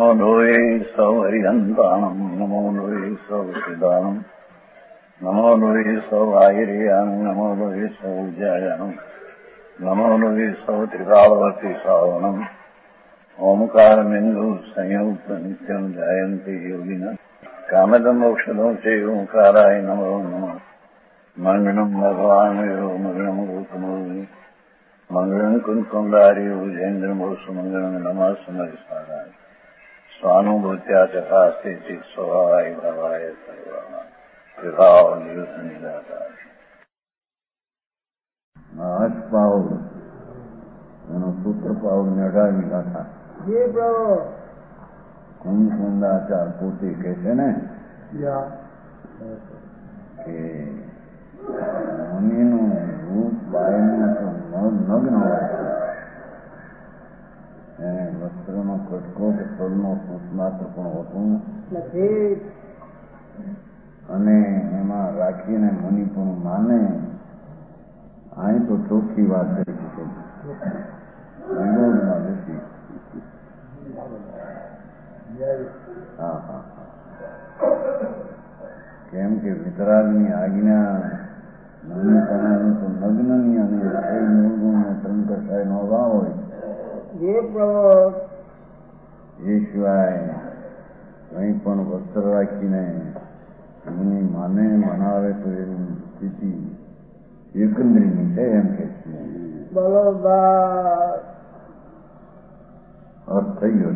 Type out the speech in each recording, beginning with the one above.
नमो लोये सौहरिहन्ताणम् नमो लोये सौसिदानम् नमो लोये सौभागिर्यानम् नमो लोये सौज्यायानम् नमो लोये सौत्रिकालवती सावनम् ओंकारमिन्दु संयुक्त नित्यम् जायन्ति योगिनः कामदमोक्षदो च ओंकाराय नमो नमः मंगलम् भगवान् मंगलम् गौतमो मंगलम् कुंकुंडार्यो जयेन्द्रमो सुमंगलम् नमः समरिसाराय स्वानुभूत्या चकास्ते चित् स्वभावाय भवाय सर्वाणाम् प्रभाव नियुक्त निराकार आज पाउल सूत्र पाउल ने अडावी गाथा जी प्रभु कुंकुंदाचार पोते कहते ने કે મુનિનું રૂપ બાયનું તો નગ્ન હોય એને વસ્ત્રનો કટકો કે ફળનો સૂત માત્ર પણ હોતું નથી અને એમાં રાખીને મુનિ પણ માને અહીં તો ચોખ્ખી વાત કરી છે વિરોધમાં નથી હા હા કેમ કે વિતરાગની આજ્ઞા મુનિપણાની તો નગ્નની અને નિર્ગુણ ને ત્રંકશાયનો અભાવ હોય એ સિવાય કંઈ પણ વસ્ત્ર રાખીને મુનિ માને મનાવે તો એની સ્થિતિ એકંદરીની છે એમ કે અર્થ થઈ ગયો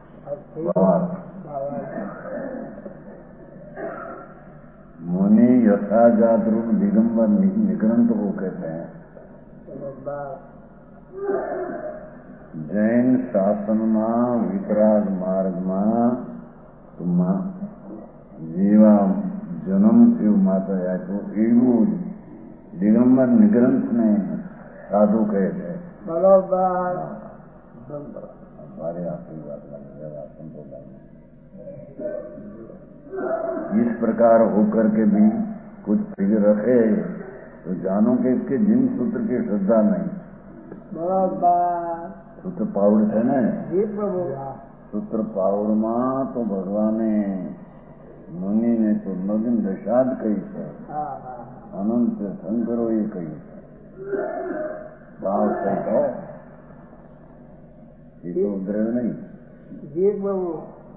છે मुनि यथाजात रूप दिगंबर निग्रंथ को कहते हैं। जैन शासन में वितराग मार्ग में जीवा जन्म से माता है तो एवं दिगंबर निग्रंथ ने साधु कहे थे। बराबर हमारे आपकी बात इस प्रकार होकर के भी कुछ फिक्र रखे तो जानो कि इसके जिन सूत्र की श्रद्धा नहीं। सूत्र पावड़ है ना जी प्रभु सूत्र पावड़ में तो भगवान मुनि ने तो नग्न दशाद कही है अनंत शंकरो ये कही है भाव से तो ये तो उद्रेव नहीं जी प्रभु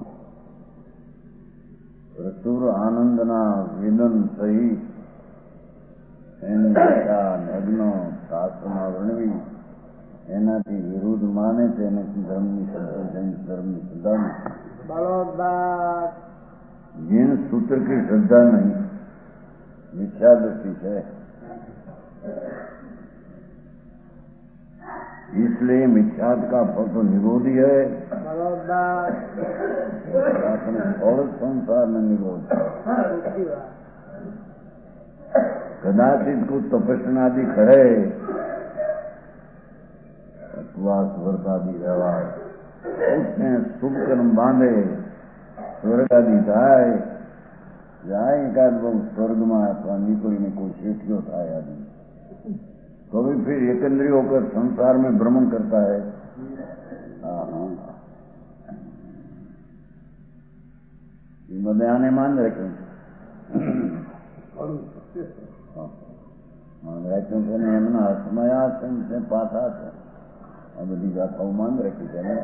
પ્રચુર આનંદના વિલન સહિત એની દિશા નગ્નો શાસ્ત્રમાં વર્ણવી એનાથી વિરુદ્ધ માને તેને ધર્મની શ્રદ્ધા जिन सूत्र की श्रद्धा नहीं मिथ्या दृष्टि है इसलिए मिथ्यात का फल तो निरोधी है और संसार में निरोध कदाचित को तपस्नादि करे उपवास व्रत आदि व्यवहार उसने शुभ कर्म बांधे स्वर्ग आदि जाए एकाद बहु स्वर्ग में अथवा निकोई में कोई शेठियों था आदि तो भी फिर एकंद्री होकर संसार में भ्रमण करता है। बधाने मान रखे मान रखे एमना हाथमया से पाठा છે આ બધી ગાથાઓ मान रखी છે ને।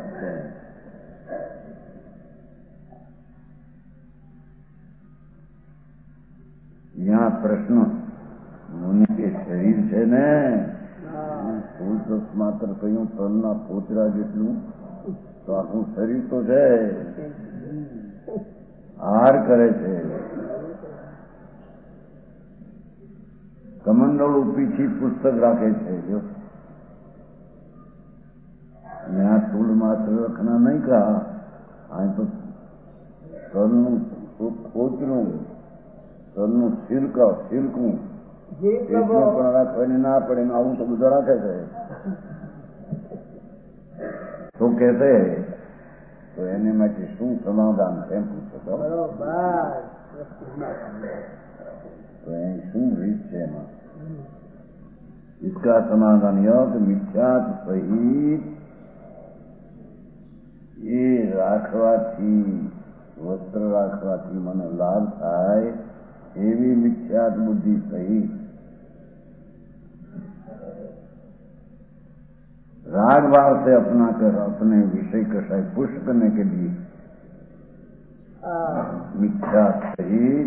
यहाँ प्रश्न मुनि के शरीर છે ને ફૂલ દસ માત્ર કહ્યું તલના પોચરા જેટલું તો આખું શરીર તો છે હાર કરે છે કમંડળ પીછી પુસ્તક રાખે છે જો यहाँ स्थूल मात्र रखना नहीं कहा आज तो तलનું પોચરું તલનું સિલકું પણ રાખવાની ના પડે આવું તો બધું રાખે છે તો કહેશે તો એને માટે શું સમાધાન એમ પૂછે તો એ શું રીત છે એમાં इसका समाधान यह कि मिथ्यात सहित ये राख રાખવાથી વસ્ત્ર રાખવાથી મને લાભ થાય એવી મિથ્યાત બુદ્ધિ સહિત राग भाव से अपना कर अपने विषय कषाय पुष्ट करने के लिए मिथ्या सहित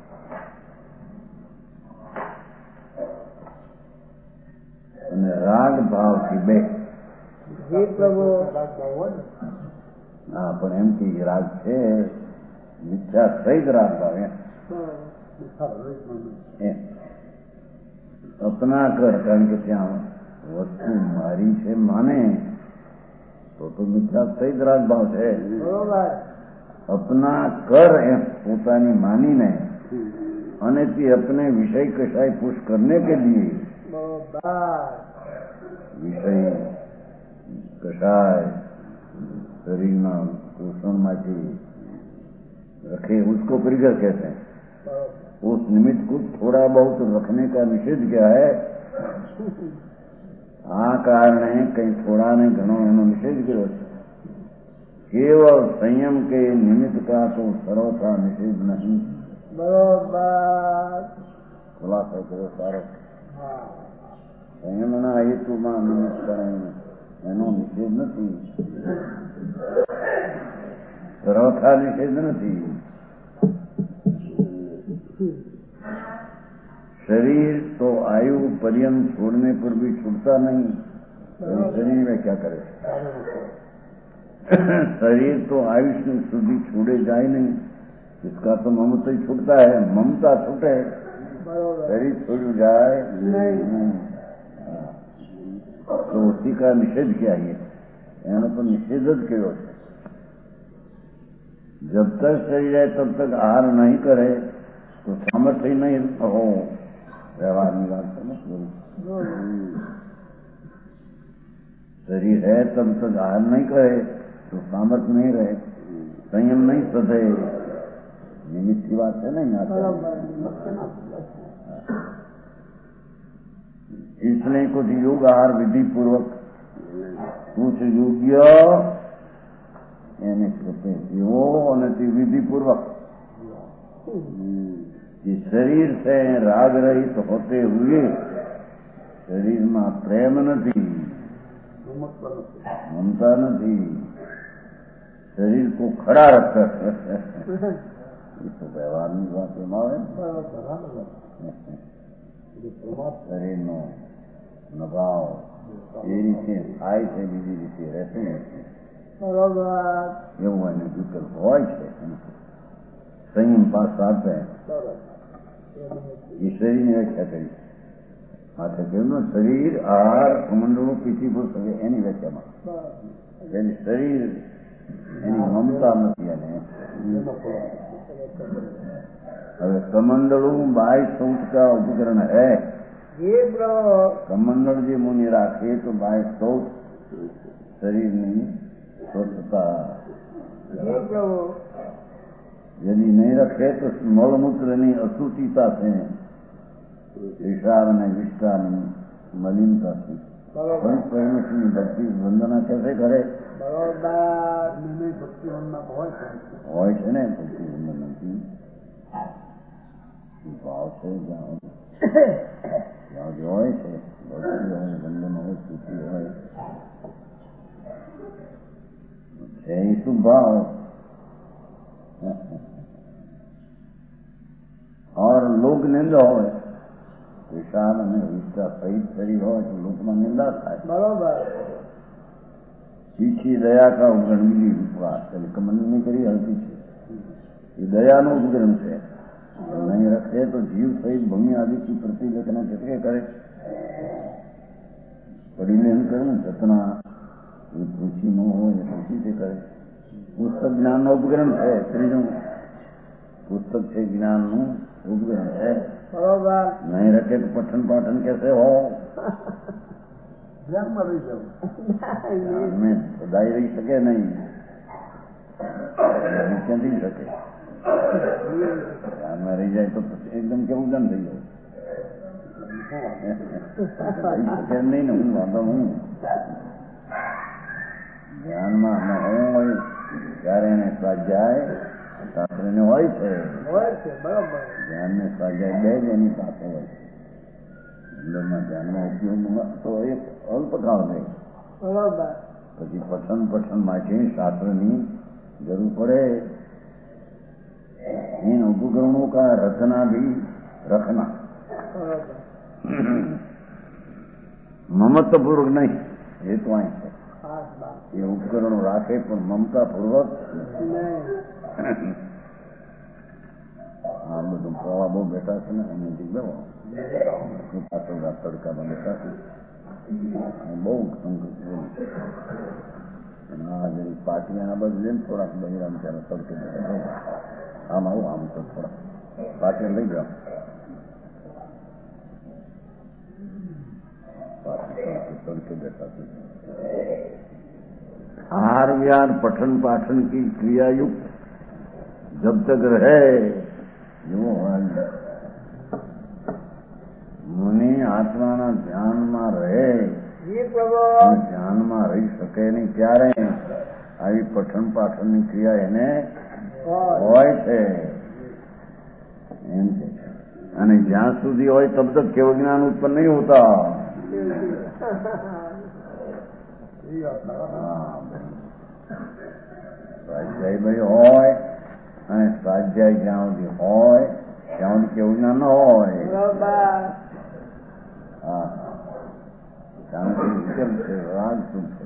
राग भाव की बे हाँ पण एम की राग है मिथ्या सहित राग भाव अपना कर कारण के त्या वस्तु मारी છે माने तो मिथ्या सहित राग भाव છે अपना कर एम પોતાની માનીને અને તે अपने विषय कषाय पुष करने के लिए विषय कषाय शरीर पोषण माची रखे उसको परिकर कहते हैं। उस निमित्त को थोड़ा बहुत रखने का निषेध क्या है आ कारणे कहीं थोड़ा ने घणो एनो निषेध कर्यो छे। केवल संयम के निमित्त का तो सर्वथा निषेध नहीं। बरोबर खुलासा करो सारो संयमना हेतुमां निमित्त एनो निषेध नहीं, सर्वथा निषेध नहीं। शरीर तो आयु पर्यंत छोड़ने पर भी छूटता नहीं, शरीर में क्या करे। शरीर तो आयुष्य सुधी छूटे जाए नहीं, इसका तो ममता ही छूटता है। ममता छूटे शरीर छूट जाए नहीं, तो उसी का निषेध किया है। यानी तो निषेध क्यों? जब तक शरीर है तब तक आहार नहीं करे तो सामर्थ्य नहीं हो। व्यवहार में बात समझ, शरीर है तब तक आहार नहीं करे तो सामर्थ्य नहीं रहे, संयम नहीं सधे। निमित्त की बात है नहीं आता। इसलिए कुछ योग आहार विधि पूर्वक कुछ योग्य એને એવો અને તે વિધિપૂર્વક शरीर से राग रहित होते हुए शरीर में प्रेम नहीं, ममता नहीं, शरीर को खड़ा रखकर ये तो व्यवहार में बात शरीर नो नभाव એ રીતે થાય છે, બીજી રીતે રહેતું નથી। એવું એને વિકલ્પ હોય છે। સંયમ પાસ આપે એ શરીરની વ્યાખ્યા કરી। માથે કેમનું શરીર આહાર કમંડળો પીઠી ભૂલ શકે એની વ્યાખ્યામાં એની શરીર એની મમતા નથી। એને હવે કમંડળું બાય શૌચ का उपकरण है। कमंडल जी मुनि राखे तो बाय शौच शरीर नहीं स्वच्छता। यदि नहीं रखे तो मलमूत्र नहीं अशुचिता से पेशाब ने विष्टा नहीं मलिनता से परमेश्वर की भक्ति वंदना कैसे करे? भक्ति वंदना હોય છે ને ભક્તિ વંદના की ભાવ છે જ્યાં જે હોય છે ભક્તિ હોય વંદન હોય સ્તુતિ હોય છે એ શુભ ભાવ। और लोक निंदा हो पेशाब અને વિષ્ટા સહિત શરીર હોય તો લોકમાં નિંદા થાય। બરોબર। તીખી દયા का ઉપકરણ બીજી વાત એટલે કમંડ નહીં કરી હલતી છે એ દયાનું ઉપકરણ છે। नहीं रखे तो जीव सहित भूमि आदि की प्रतिलेखना कैसे करे? पढ़ी लेन करे जतना रुचि न हो या रुचि से करे। पुस्तक ज्ञान नो उपकरण है। त्रीजों पुस्तक से ज्ञान नो उपकरण है। नहीं रखे तो पठन पाठन कैसे हो? ज्ञान में रही जाओ में सदाई रही सके नहीं, क्या नहीं सके। ज्ञान में रही जाए तो एकदम क्या उदन रही हो नहीं ना हूँ वादा हूँ ज्ञान में न हो ત્યારે સ્વાધ્યાય શાસ્ત્રને હોય છે. બરોબર. ધ્યાન ને સ્વાધ્યાય બે જ એની પાસે હોય છે. અંદરના ધ્યાનનો ઉપયોગ તો એક અલ્પકાળ રહે. બરોબર. પછી પઠન માટે શાસ્ત્રની જરૂર પડે. इन उपकरणों का रखना भी रखना ममत्व पूर्वक नहीं. ये तो आई है ये उपकरणों राखे पर ममता पूर्वक. हाँ બધું પ્રવાહ બહુ બેઠા છે ને એની જગ્યા પાછળ તડકામાં બેઠા છે બહુ પાર્ટી આ બાજુ લઈને થોડાક બહેરામ ત્યારે તડકે બેઠા. આમ આવું આમ તો થોડા પાછળ લઈ જાઓ. तड़के बैठा था. आहार विहार पठन पाठन की क्रिया युक्त जब तक रहे जो मुनि आत्माना ધ્યાનમાં રહે ધ્યાનમાં રહી શકે નહીં ત્યારે આવી પઠન પાઠનની ક્રિયા એને હોય છે એમ છે. અને જ્યાં સુધી હોય તબ તક કેવું જ્ઞાન ઉત્પન્ન નહીં હોતા. સ્વાધ્યાય ભાઈ હોય અને સ્વાધ્યાય જ્યાં સુધી હોય ત્યાં સુધી કેવું જ્ઞાન ન હોય. હા શાંતિ કેમ છે રાગ શું છે.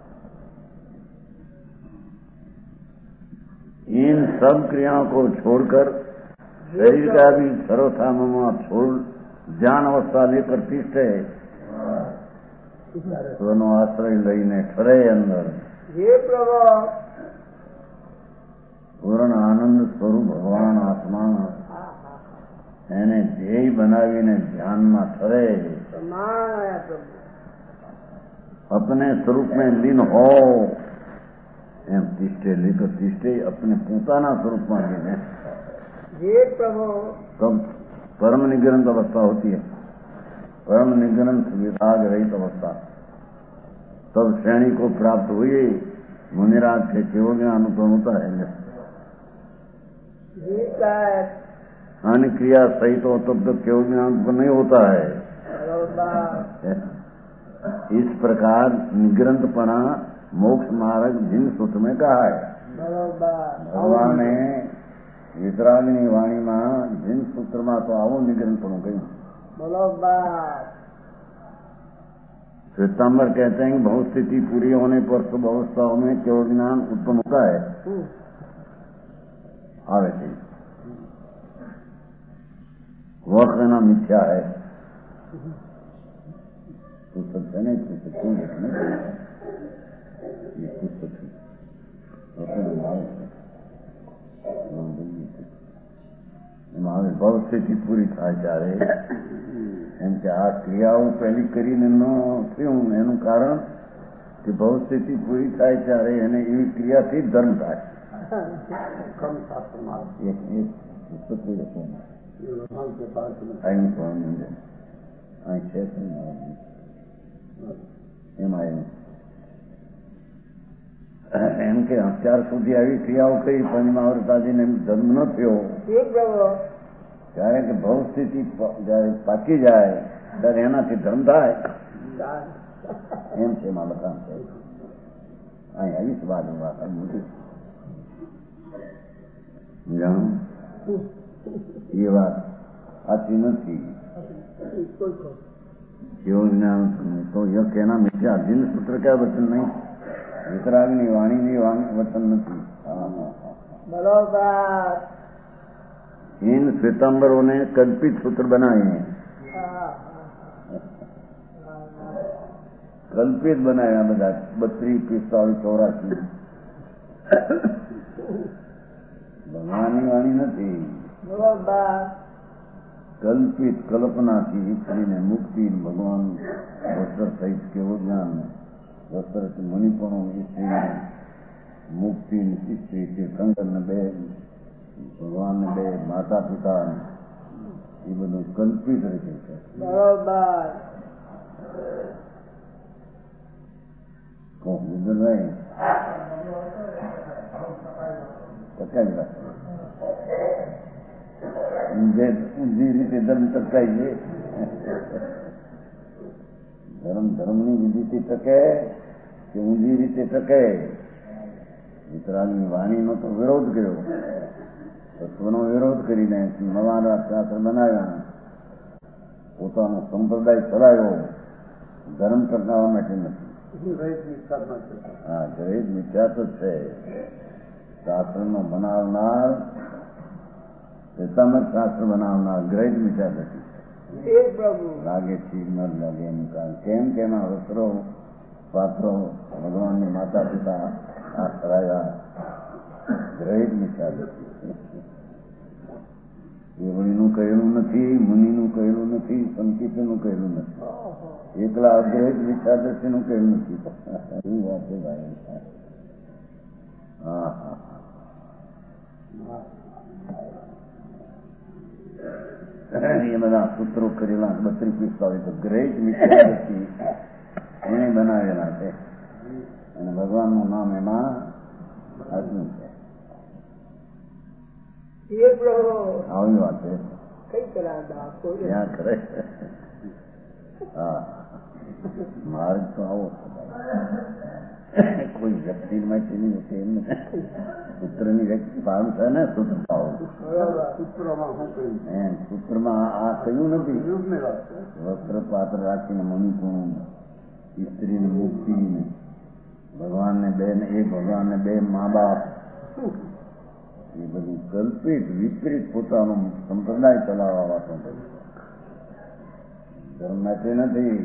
इन सब क्रियाओं को छोड़कर शरीर का भी सर्वथामा छोड़ ज्ञान अवस्था लेकर तिष्ठे दोनों आश्रय लईने ठरे अंदर पूर्ण आनंद स्वरूप भगवान आत्मा એને ધ્યેય બનાવીને ધ્યાનમાં ठरे अपने स्वरूप में लीन हो એમ तिष्ठे लेकर तिष्ठे अपने પોતાના स्वरूप में लीन तब परम निग्रंथ अवस्था होती है. परम निग्रंथ विभाग रहित अवस्था तब श्रेणी को प्राप्त हुई. मुनिराज के केवल ज्ञान उत्पन्न होता है. अन्य क्रिया सहित हो तब तक केवल ज्ञान उत्पन्न नहीं होता है. इस प्रकार निग्रंथपना मोक्ष मार्ग जिन सूत्र में कहा है. भगवान ने वितरागनी वाणी में जिन सूत्र में तो आवो निग्रंथपणું કહ્યું. श्वेतांबर कहते हैं कि बहुत स्थिति पूरी होने पर सब अवस्थाओं में केवल ज्ञान उत्पन्न होता है. आवे थे वह कहना मिथ्या है. तो सत्य नहीं ये पुस्तक बहुत स्थिति पूरी થાય ત્યારે એમ કે આ ક્રિયાઓ પહેલી કરીને ન થયું એનું કારણ કે बहुत स्थिति પૂરી થાય ત્યારે એને એવી ક્રિયાથી ધર્મ થાય. એમ કે અત્યાર સુધી આવી ક્રિયાઓ કરી પંચમહાવૃતાજીને ધર્મ ન થયો ત્યારે કે ભવ સ્થિતિ જયારે પાકી જાય ત્યારે એનાથી ધર્મ થાય એમ છે એમાં લખાણ છે. અહીં આવીશ વાત મોટી જાણું એ વાત સાચી નથી. કેવું જ્ઞાન તો યક એના મિથ્યા દિન સૂત્ર ક્યાં વચન નહીં. વિતરાગની વાણીની વચન નથી. બરોબર. इन श्वेतांबरों ने कल्पित सूत्र बनाए हैं. कल्पित बनाया બધા 32, 45, 84 ભગવાનની વાણી નથી. કલ્પિત કલ્પનાથી સ્ત્રીને મુક્તિ ભગવાન વસ્ત્ર સહિત કેવું જ્ઞાન વસ્ત્ર મુનિપણું સ્ત્રીને મુક્તિ સ્ત્રી તીર્થંકરને બે ભગવાન ને બે માતા પિતા એ બધું કલ્પિત રીતે છે. બરોબર. ટકાવી રાખે. ઊંધી રીતે ધર્મ ટકાય છે. ધર્મની વિધિથી ટકે કે ઊંધી રીતે ટકે? વિતરાગની વાણીનો તો વિરોધ કર્યો, તત્વનો વિરોધ કરીને નવા શાસ્ત્ર બનાવ્યા, પોતાનો સંપ્રદાય ચલાવ્યો. ધર્મ ટકાવવા માટે નથી. હા, ગ્રહિત મિથ્યા તો છે. શાસ્ત્રનો બનાવનાર, શ્વેતાંબર શાસ્ત્ર બનાવનાર ગ્રહિત મિથ્યા નથી. લાગે ઠીક ન લાગે એનું કારણ કેમ કે એમાં વસ્ત્રો, પાત્રો, ભગવાનની માતા પિતા આ કરાયા. ગ્રહિત મિથ્યા નથી. દેવળીનું કહેલું નથી, મુનિનું કહેલું નથી, સંકિતનું કહેલું નથી, એકલા અગ્રહિત વિચારદર્શીનું કહેલું નથી. એવી વાત છે ભાઈ. હા હા એ બધા સૂત્રો કરેલા 32-45 તો ગ્રહિત વિચારદર્શી એને બનાવેલા છે અને ભગવાનનું નામ એમાં આપ્યું છે. આવી વાત છે. ક્યાં કરે? હા, માર્ગ તો આવો કોઈ વ્યક્તિ માટે નહીં હોતી. એમ સૂત્રની વ્યક્તિ ભાવ છે ને સૂત્રતાઓ. સૂત્રમાં આ કહ્યું નથી. વસ્ત્ર પાત્ર રાખીને મણિપુણ, સ્ત્રીની મુક્તિ, ભગવાનને બે મા બાપ, એ બધું કલ્પિત વિપરીત પોતાનો સંપ્રદાય ચલાવવા વાતો ધર્મ માટે નથી.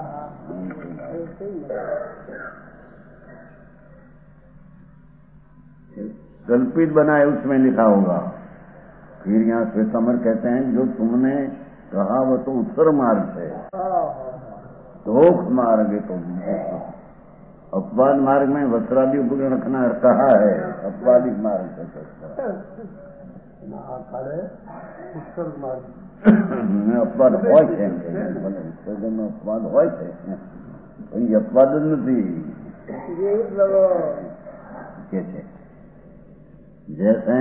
कल्पित बना है उसमें लिखा होगा. फिर यहाँ श्वेतांबर कहते हैं जो तुमने कहा वो तो उत्तर मार्ग है, दोष मार्ग है. तो अपवाद मार्ग में वस्त्रादि उपकरण रखना कहा है, अपवादिक मार्ग है. अपवाद હોય છે अपवाद હોય છે પણ એ अपवाद જ નથી કે છે. जैसे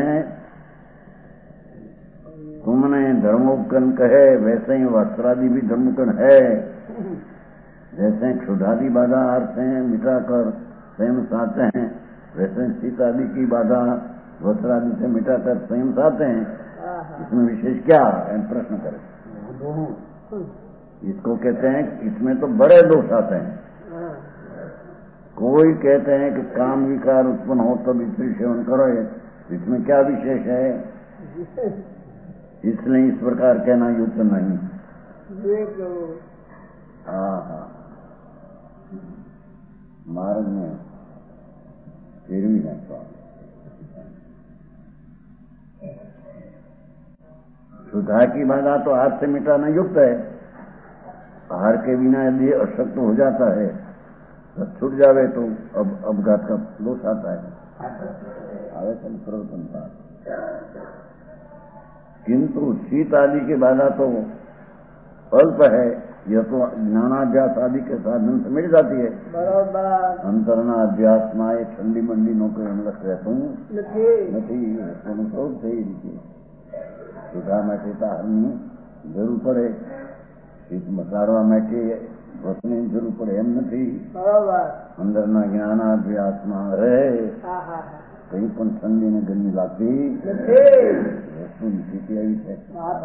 तुमने धर्मोपकरण कहे वैसे ही वस्त्रादि भी धर्मोपकरण है. जैसे क्षुधादि बाधा अर्थ हैं मिटाकर स्वयं साधते हैं, वैसे शीतादि की बाधा वस्त्रादि से मिटाकर स्वयं साधते हैं. इसमें विशेष क्या है? प्रश्न करें. इसको कहते हैं इसमें तो बड़े दोष आते हैं. कोई कहते हैं कि काम विकार उत्पन्न हो तब स्त्री सेवन करो, इसमें क्या विशेष है? इसलिए इस प्रकार कहना युक्त नहीं. हाँ, मार्ग में फिर भी नहीं पाओ. शुद्धा की बाधा तो हाथ से मिटाना युक्त है. आहार के बिना यदि अशक्त हो जाता है तो छूट जावे तो अब अपघात का दोष आता है. आवेशन प्रवर्तन था. किंतु शीत आदि की बाधा तो अल्प है. यह तो ज्ञानाभ्यास आदि के साधन से मिल जाती है. अंतरना अभ्यास में ये ठंडी मंडी नौकरी हम लग रहता हूँ नहीं स्रोत થઈ રીતે સુધા માટે તારની જરૂર પડે, શીત મસાડવા માટે વસ્તુની જરૂર પડે એમ નથી. અંદરના જ્ઞાનાભ્યાસમાં રહે કઈ પણ ઠંડી ને ગરમી લાગતી વસ્તુની સ્થિતિ આવી છે.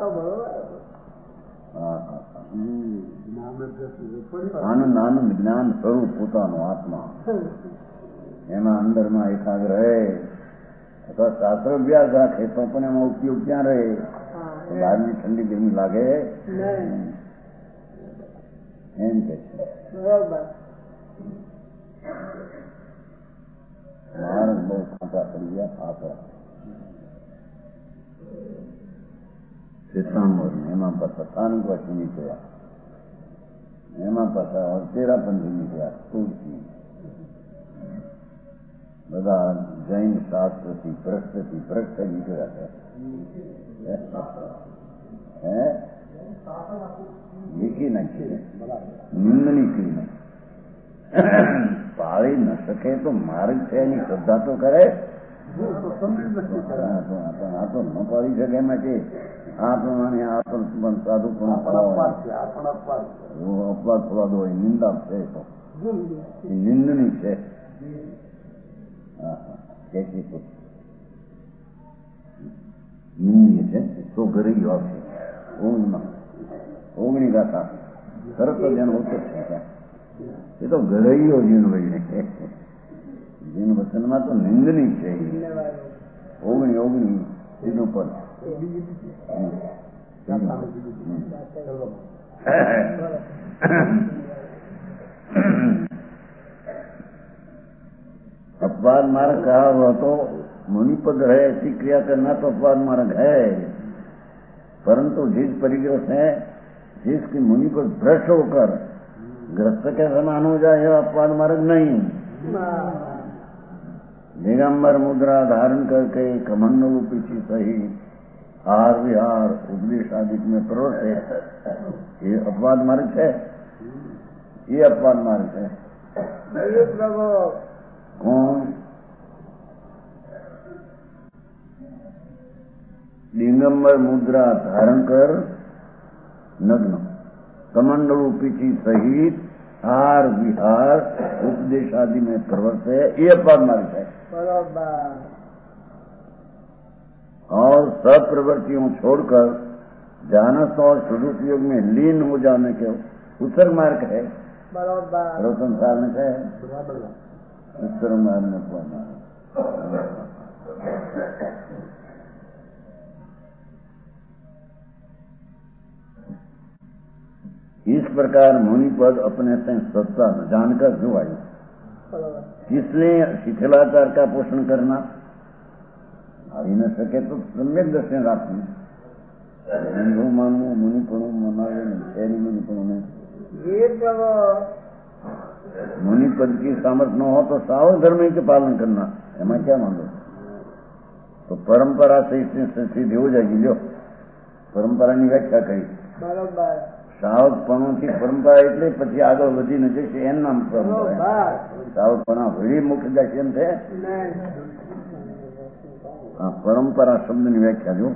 આનંદ આનંદ જ્ઞાન સ્વરૂપ પોતાનો આત્મા એમાં અંદરમાં એકાગ્ર રહે અથવા શાસ્ત્ર અભ્યાસ રાખે તો પણ એમાં ઉપયોગ ક્યાં રહે? બહારની ઠંડી ગરમી લાગે એમ કે છે. માણસ બહુ ખાતા પડી ગયા. ખાતા શ્વેતાંબર એમાં પાછા સાનુવાસી નીકળ્યા, એમાં પાછા તેરાપંથી નીકળ્યા, તુલસી બધા જૈન શાસ્ત્રથી ભ્રષ્ટ નીકળ્યા છે. લીખી નાખી નિંદની કરી નાખી. પાળી ન શકે તો માર્ગ છે એની શ્રદ્ધા તો કરે. આ તો ન પાડી શકે એમાં કે આ પ્રમાણે આ પણ સાધુ પણ અપવાદ થવા દો, નિંદા છે તો નિંદની છે. નિંદીય છે તો ઘરી આપશે ઓગણી ગાતા તરત જ એનો ઉત્તર છે. એ તો ઘરૈયો જીન વળી જીન વચનમાં તો નિંદની છે. ઓગણી એનું પદ अपवाद मार्ग कहा हुआ तो मुनिपद है, ऐसी क्रिया करना तो अपवाद मार्ग है, परंतु जिस परिग्रह से जिसकी मुनि पर भ्रष्ट होकर ग्रस्त के समान हो जाए यह अपवाद मार्ग नहीं. दिगंबर मुद्रा धारण करके कमंड रूपी सही हार विहार उपदेश आदि में प्रवृत्त है, ये अपवाद मार्ग है. ये अपवाद मार्ग है. कौन? दिगंबर मुद्रा धारण कर नग्न कमंड रूपी सहित हार विहार उपदेश आदि में प्रवृत्त है, ये अपवाद मार्ग है. और सब प्रवृत्तियों छोड़कर जानस और सदुपयोग में लीन हो जाने के उत्तर मार्ग है. संसार में है उत्तर मार्ग में पहुंचना. इस प्रकार मुनि पद अपने से सत्ता जानकर जो आई, इसलिए शिथिलाचार का पोषण करना આવી ન શકે તો સમ્યક દર્શન રાખવું. હું માનવું મુનિપણું મનાવે એની મુનિપણું નહીં. मुनिपद की सामर्थ्य न हो तो साव धर्म के पालन करना, एमा क्या मांगो. तो परंपरा से इससे सिद्ध हो जाएगी. लो परंपरा ની વ્યાખ્યા કરી. સાવકપણુંથી પરંપરા એટલે પછી આગળ વધીને જશે એનું નામ પરંપરા. સાવકપણા વળી મુખ્ય દર્શન છે. પરંપરા શબ્દની વ્યાખ્યા જો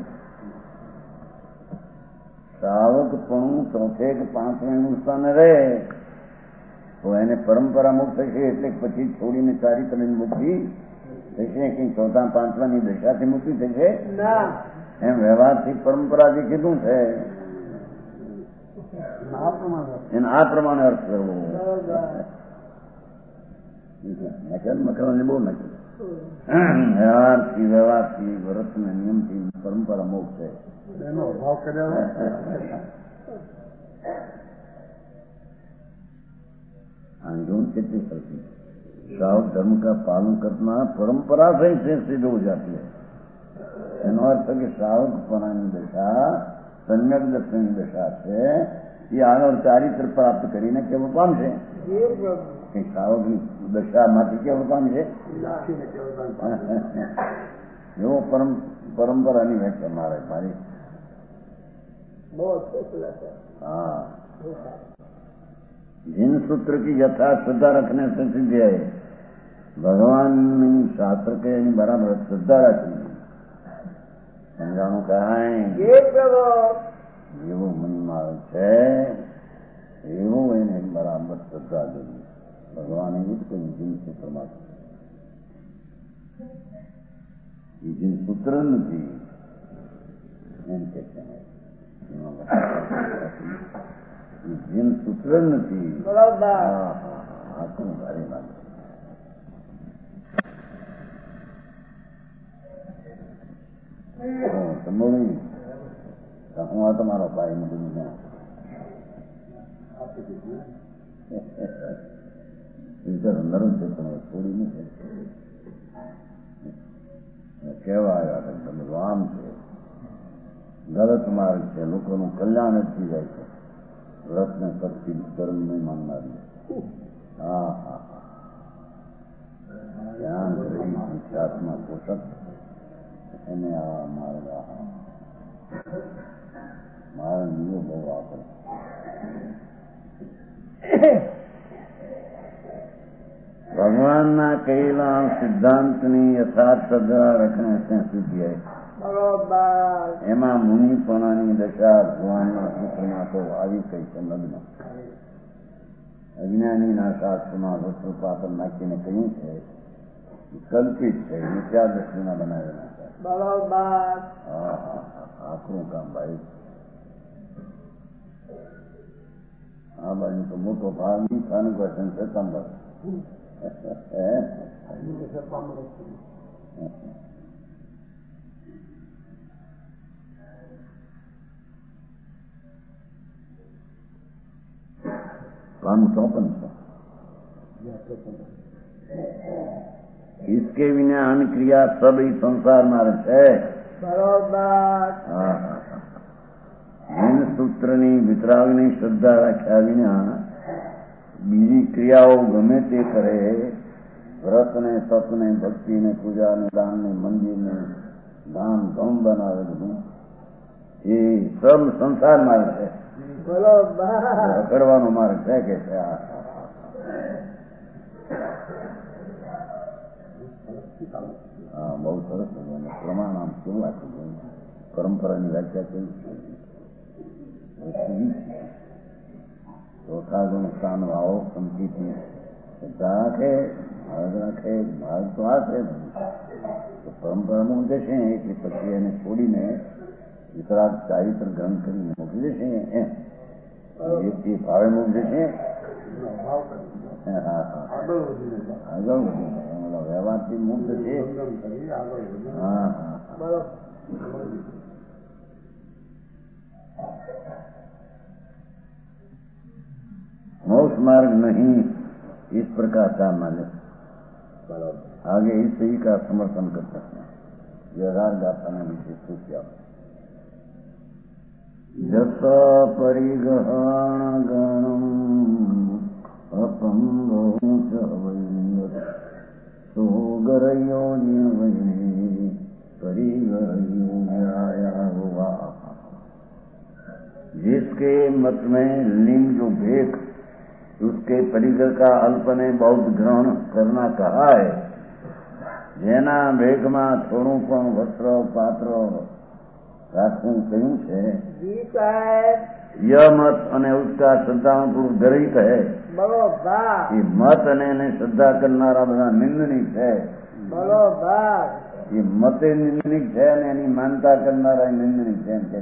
સાવકપણું ચોથે કે પાંચમે સ્થાને રહે તો એને પરંપરા મુક્ત થશે. એટલે પછી છોડીને ચારિત્રની મુક્તિ થશે કે ચોથા પાંચમાની દશાથી મુક્તિ થશે એમ વ્યવહારથી પરંપરાથી કીધું છે. એને આ પ્રમાણે અર્થ કરવો. મકરણને બહુ નક્કી વ્યવહારથી વ્રતના નિયમથી પરંપરા મોક્ષ છે. એનો ભાવ કર્યા कितनी करती सावक धर्म का पालन करना परंपरा से सिद्ध हो जाती है. એનો અર્થ કે સાવકપણાની દશા સમ્યક દર્શનની દશા છે એ આગળ ચારિત્ર પ્રાપ્ત કરીને કેવું પામશે. સાવકની દશામાંથી કેવું પામશે એવો પરંપરાની વ્યાખ્યા મારી. हाँ, जिन सूत्र की यथार्थ श्रद्धा रखने से सिद्ध है भगवान शास्त्र के बराबर श्रद्धा रखी समझाणु कहां एवं मन मार्ग है एवं એને બરાબર શ્રદ્ધા દેવી. ભગવાન એવું જ કોઈ જીન સૂત્રમાં જીન સૂત્ર નથી એમ કે છે. જીન સૂત્ર નથી. આખું ભારે લાગે. સંભોવી હું આ તમારો ભાઈ બધું નરમ છે તમે છોડી નથી કહેવા આવ્યા તમે રામ છે ગલત માર્ગ છે લોકોનું કલ્યાણ જ થઈ જાય છે. વ્રતને શક્તિ ધર્મ નહીં માનનારી. હા હા હા ધ્યાન કરી આત્મા પોષક એને આ માર્ગ મારા નિયો બહુ વાપરે. ભગવાન ભગવાનના કહેલા સિદ્ધાંતની યથાર્થ શ્રદ્ધા રખણે ત્યાં સુધી બરોબર. એમાં મુનિપણાની દશા ભગવાનના સૂત્રમાં તો આવી કઈ છે લગ્ન. અજ્ઞાનીના શાસ્ત્રમાં વસ્ત્રપાતન નાખીને કહ્યું છે કલ્પિત છે, મિથ્યા દ્રષ્ટિના બનાવેલા છે. બરોબર. હા આખરું કામ ભાઈ. આ બાજુ તો મોટો ભાગ ની સ્થાનક વચન છે સંભવ. पान 54 इसके बिना अन्य क्रिया सब ही संसार मार्ग है. બરોબર. જૈન સૂત્રની વિતરાગની શ્રદ્ધા રાખ્યા વિના બીજી ક્રિયાઓ ગમે તે કરે, વ્રતને તપને ભક્તિને પૂજાને દાનને મંદિરને દાન ગમ બનાવે બધું, એ સબ સંસાર માર્ગ છે. બરોબર. કરવાનો માર્ગ છે કે છે. હા બહુ સરસ પ્રમાણ આમ કેવું આપ્યું, પરંપરાની વ્યાખ્યા કેવી છે. ચોથા ગુણ સ્થાન આવો સમજીથી રાખે ભાગ રાખે, ભાગ તો આ છે પરંપરામાં જશે એટલે પછી એને છોડીને વિતરાગ ચારિત્ર ગ્રહણ કરીને મોકલી દેશે. એમ એ ભાવે મોકલી દેશે. આગળ વ્યવહારથી મુક્ત છે. હા मोक्ष मार्ग नहीं, इस प्रकार का माने आगे इस सही का समर्थन कर सकते हैं. व्यवहार गाथा में विशेष क्या जस परिगहण गणम अपंगो सोगरयो निर्वयने परिगरयो न्याया हुआ. जिसके मत में लिंग जो भेद उसके परिगर का अल्पने बहुत ग्रहण करना कहा है, જેના ભેગમાં થોડું પણ વસ્ત્ર પાત્ર રાખવું કહ્યું છે, यह मत અને उसका श्रद्धाओं पूर्व ગરહિત है. બરોબર. એ મત અને એને શ્રદ્ધા કરનારા બધા નિંદનિક છે. બરોબર. એ મતે નિંદનિક છે અને એની માનતા કરનારા નિંદનિક છે એમ કે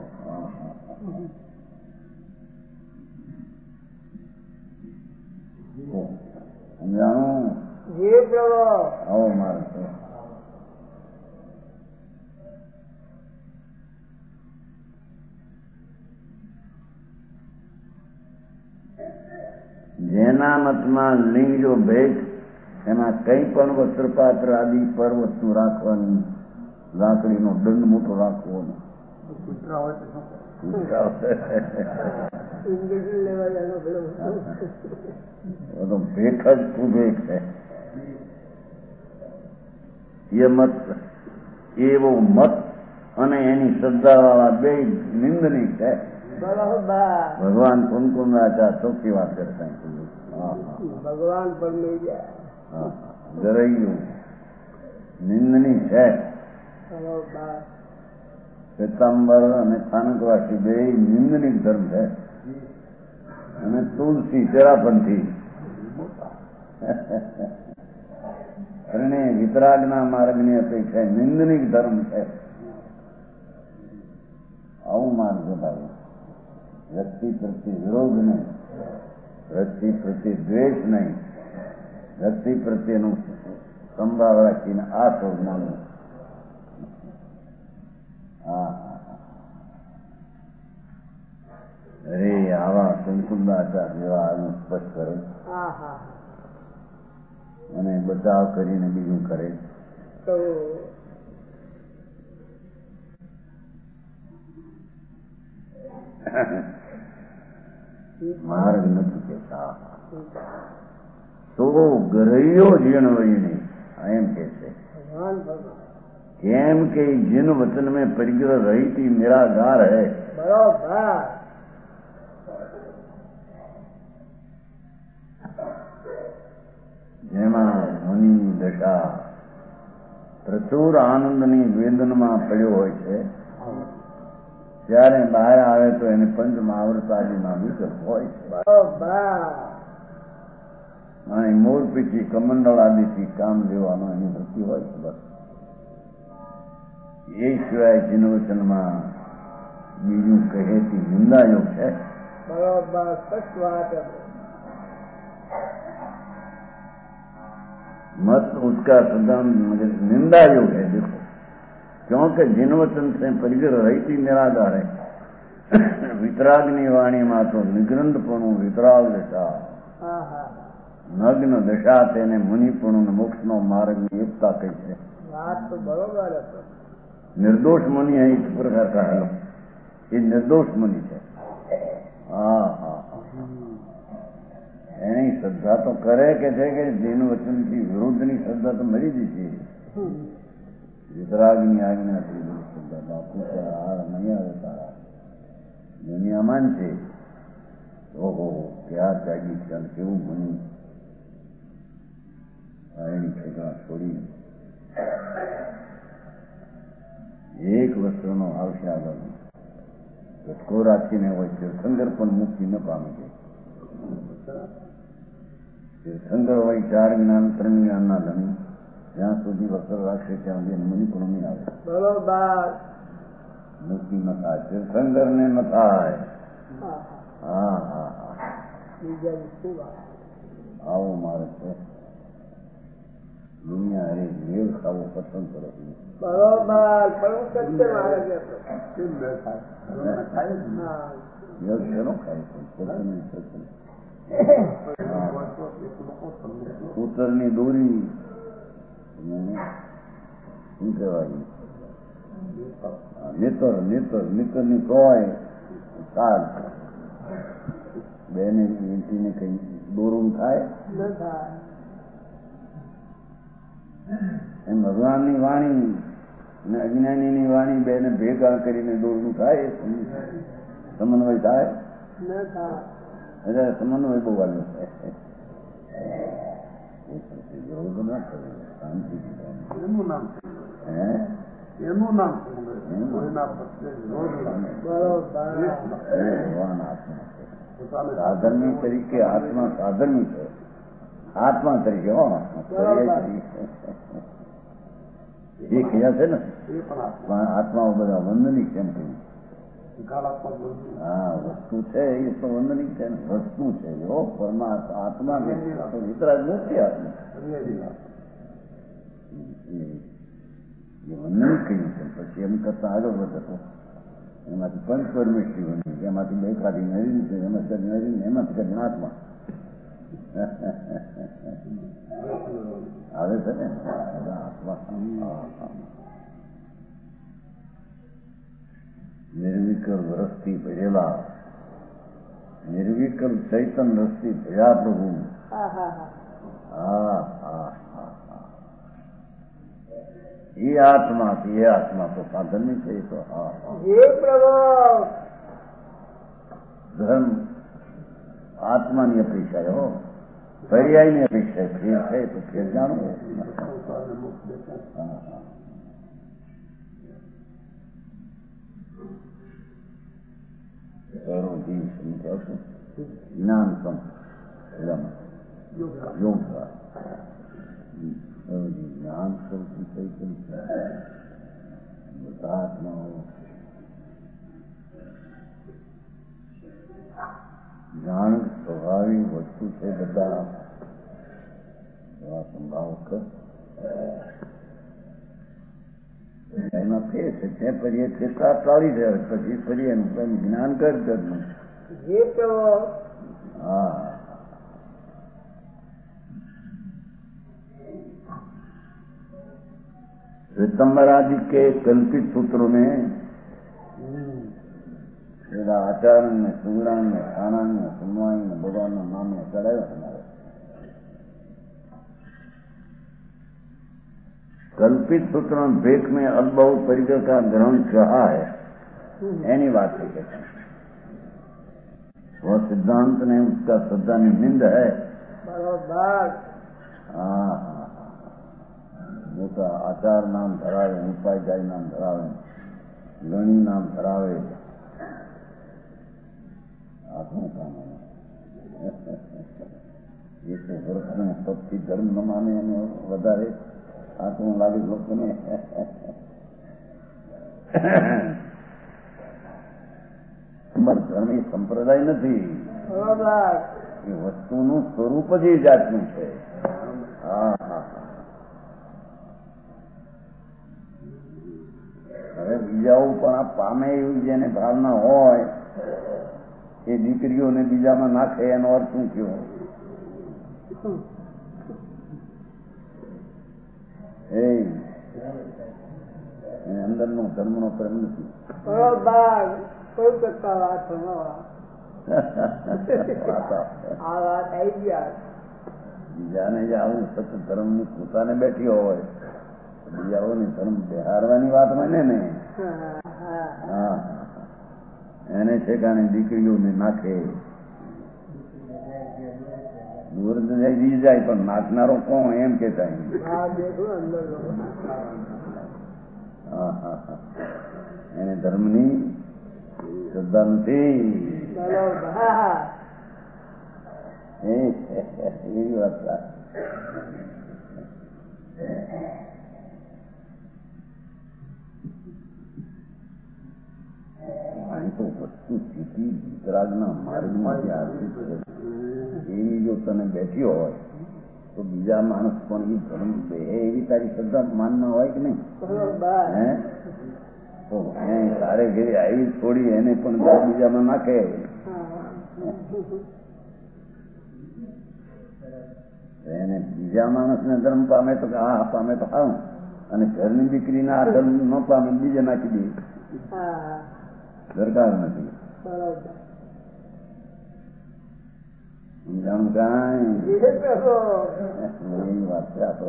સમજાણું. જી પ્રભુ. આવો માર્ગ છે. જેના મતમાં લિંગ જો ભેદ, એમાં કંઈ પણ વસ્ત્રપાત્ર આદિ પર વસ્તુ રાખવાની, લાકડીનો દંડ મોટો રાખવો તો ભેખ જ કુભેખ છે. એ મત એવો મત અને એની શ્રદ્ધા વાળા બે નિંદનિક છે. ભગવાન કુમકુંદાચાર્ય ચોખ્ખી વાત કરતા ભગવાન પણ લઈ જાય. ગરૈયું નિંદની છે. શ્વેતાંબર અને સ્થાનકવાસી બે નિંદનિક ધર્મ છે. અને તુલસી તેરાપંથી અને વિતરાગના માર્ગની અપેક્ષા નિંદનિક ધર્મ છે. આવું માર્ગ બતાવે. વ્યક્તિ પ્રત્યે વિરોધ નહીં, વ્યક્તિ પ્રત્યે દ્વેષ નહીં, વ્યક્તિ પ્રત્યેનું સંભાવ રાખીને આ સ્વજ્ઞાન. અરે આવા કુમકુંદાચાર્ય જેવા આનું સ્પષ્ટ કરે અને બચાવ કરીને બીજું કરે. માર્ગ નથી કેતા તો ગરૈયો જીણ વહી નહીં એમ કે છે. કેમ કે जिन वचन में परिग्रह रहित ही निराधार है. बरोबर. જેમાં મુનિ દશા પ્રચુર આનંદની વેદનમાં પડ્યો હોય છે, ત્યારે બહાર આવે તો એને પંચ મહાવ્રતાદીમાં વિકલ્પ હોય છે. અને મોર પીછી કમંડળ આદિથી કામ લેવાનો એની વૃત્તિ હોય છે. બસ એ સિવાય જીનવચનમાં બીજું કહેતી નિંદાયોગ છે. બરોબર, સચ વાત. मत उसका सिद्धांत निंदा योग है. देखो, क्योंकि जिनवचन से परिग्रह रहती निराधार है. वितरागनी वाणी में तो निग्रंथपणु वितराग दशा, નગ્ન દશા તેને મુનિપણું મોક્ષનો માર્ગની એકતા કહી છે. વાત તો બરોબર હતો. નિર્દોષ મુનિ है इस प्रकार का है. ये निर्दोष मुनि है. हाँ हाँ, એની શ્રદ્ધા તો કરે કે છે કે જેનું વચનથી વિરુદ્ધની શ્રદ્ધા તો મરી દીધી. વિતરાગની આજ્ઞાથી શ્રદ્ધા બાપુ નહીં આવે તારા દુનિયામાં છે. ઓહો, ક્યાં ત્યાગી છે, કેવું મુનિ એની છોકરા છોડી એક વસ્ત્રનો આવશે આગળ લટકો રાખીને હોય તીર્થંકર પણ મુક્તિ ન પામે છે. તીર્થંકર હોય 4 જ્ઞાન 3 જ્ઞાનના ધણી, જ્યાં સુધી વસ્ત્ર રાખશે ત્યાં સુધી મુનિ પણ નહીં આવે. બરોબર, મુક્તિ ન થાય, તીર્થંકર ને ન થાય. હા હા હા, આવો મારે છે. દુનિયા હરે મેળ ખાવો પસંદ કરો. બરોબર, પણ સત્ય માર્ગ ઉત્તરની દોરી શું કહેવાય, નીતરની કોઈ તાર બે ને વીંટીને કઈ દોરું થાય એમ ભગવાનની વાણી અને અજ્ઞાનીની વાણી બેને ભેગા કરીને દોરનું થાય, સમન્વય થાય. સમન્વય બહુ વાલ્યો છે. શાંતિ એનું નામ સાધનની તરીકે આત્મા સાધનની છે. આત્મા તરીકે એ ક્રિયા છે ને, આત્માઓ બધા વંદની છે. હા, વસ્તુ છે એ તો વંદની છે ને, વસ્તુ છે. પરમાત્મા આત્મા વિતરાગ નથી. આત્મા એ વંદની કહ્યું છે. પછી એમ કરતા આગળ વધતો એમાંથી પંચપરમેશ્વરી વંદની, એમાંથી બે કાઢી નરી છે, એમાંથી નરી, એમાંથી કદી આત્મા આવે છે ને. નિર્વિકલ્પ રસથી ભરેલા, નિર્વિકલ્પ ચૈતન રસથી ભર્યા પ્રભુ. હા હા હા, એ આત્મા તો સાધનની છે. તો હા, ધર્મ આત્માની અપેક્ષા હો, પર્યાયની અપેક્ષા. ફેર છે તો ફેર જાણવું. જ્ઞાન યોગ જ્ઞાન સૌથી ચૈતન છે. બધા આત્માઓ જાણ સ્વાભાવિક વસ્તુ છે. બધા એવા સંભાવ એમાં ફેર છે. ત્યાં ફરીએ ચેતા ટાળી જાય, પછી ફરી એનું જ્ઞાન કરતું. હા, श्वेतंबर आदि के कल्पित सूत्रों में आचार्य ने सुगुणा ने खाना ने सुनवाई ने भगवान नाम ने चढ़ाया हमारे कल्पित सूत्र भेक में अद्भुत परिकर का ग्रहण कहा है. एनी बात है कहते हैं. वह सिद्धांत ने उसका श्रद्धा निंद है. હા હા મોટા આચાર નામ ધરાવે, ઉપાધ્યાય નામ ધરાવે, ગણી નામ ધરાવે, આપણું કામ એ તો વર્ષને સૌથી ધર્મ ન માને એને વધારે આટલું લાગે લોકોને. ધર્મ એ સંપ્રદાય નથી, એ વસ્તુનું સ્વરૂપ જ એ જાતનું છે. હા હા હવે બીજાઓ પણ આ પામે એવી જેને ભાવના હોય એ દીકરીઓને બીજામાં નાખે એનો અર્થ શું થયો? અંદરનો ધર્મનો પ્રેમ નથી. બીજાને જે આવું સત ધર્મની પોતાને બેઠી હોય બીજાઓને ધર્મ બિહારવાની વાત મને ને હા એને ઠેકાણે દીકરીઓને નાખે. જી જાય પણ નાખનારો કોણ એમ કેતા એને ધર્મની શ્રદ્ધા નથી. એવી વાત તો વસ્તુ સ્થિતિ વિતરાગના માર્ગમાંથી આર્થિક એવી જો તને બેઠી હોય તો બીજા માણસ પણ એ ધર્મ બે એવી તારી શ્રદ્ધા માનમાં હોય કે નહીં? હે તો તારે ઘેરે આવી છોડી એને પણ બીજામાં નાખે. એને બીજા માણસને ધર્મ પામે તો હા પામે તો હા, અને ઘરની દીકરીના આ ધર્મ ન પામે બીજે નાખી દે દરકાર નથી. સમજાણું કાંઈ એવી વાત છે. આ તો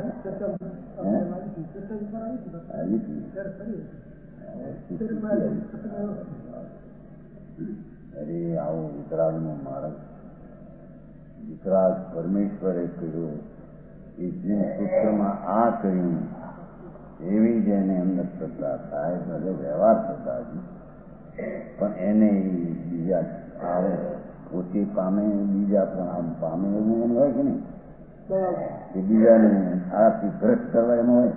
અરે આવો વિતરાગનો માર્ગ વિતરાગ પરમેશ્વરે કહ્યો એ જે સૂત્રમાં આ કહ્યું એવી જ એને અંદર શ્રદ્ધા થાય ભલે વ્યવહાર શ્રદ્ધા પણ એને બીજા આવે પોતે પામે બીજા પણ આમ પામે એવું એમ હોય કે નહીં કે બીજાને આથી ભ્રષ્ટ કરવા એમ હોય.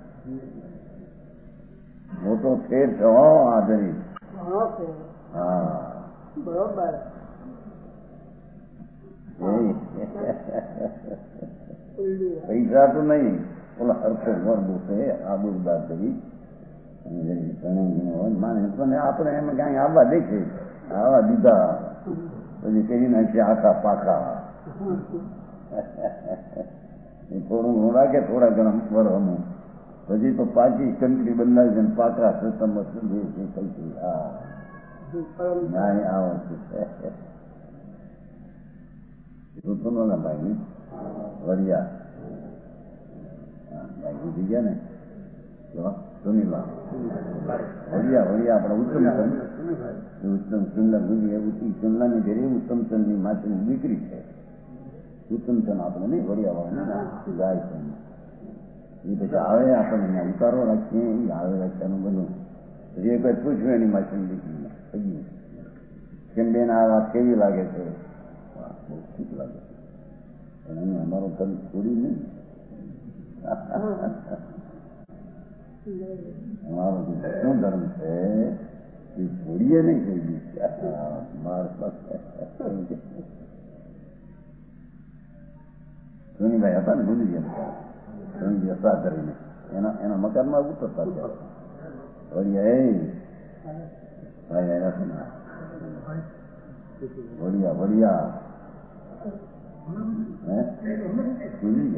મોટો ફેર છે આદરી. હા બરોબર. પૈસા તો નહીં ઓલા હરખો વર્ગ છે આબુદાર કરી માને આપણે એમ ક્યાંય આવવા દે છે આવા દીધા પછી કરી નાખીએ આખા પાખા. થોડું હું રાખે થોડા ઘણા વરહમું પછી તો પાછી કંટરી બંધાય છે પાકા સતમ કઈ હા આવો ના ભાઈ વરિયા ભાઈ ઉઠી ગયા ને સુનીલા વરિયા આપણા ઉત્તમ સુંદર સુંદરની ઘરે ઉત્તમ ચંદની માટીની દીકરી છે. ઉત્તમ ચંદ આપણે નહીં વરિયા વાળા ગાય છે એ પછી આવે આપણને અહીંયા ઉતારો રાખીએ એ આવે રાખ્યાનું બધું પછી એક જ પૂછ્યું એની માટીની દીકરીને કહ્યું કેમ બેન આ વાત કેવી લાગે છે? બહુ ઠીક લાગે છે પણ એને અમારો ધર્મ છોડી નહીં. અમારો શું ધર્મ છે એ છોડીએ નહીં કોઈ સોનીભાઈ હતા ને ભૂલી ગયા સોની અસા કરીને એના મકાનમાં ઉતરતા વળિયા એ ભાઈ આવ્યા છે ને વળિયા ભૂલી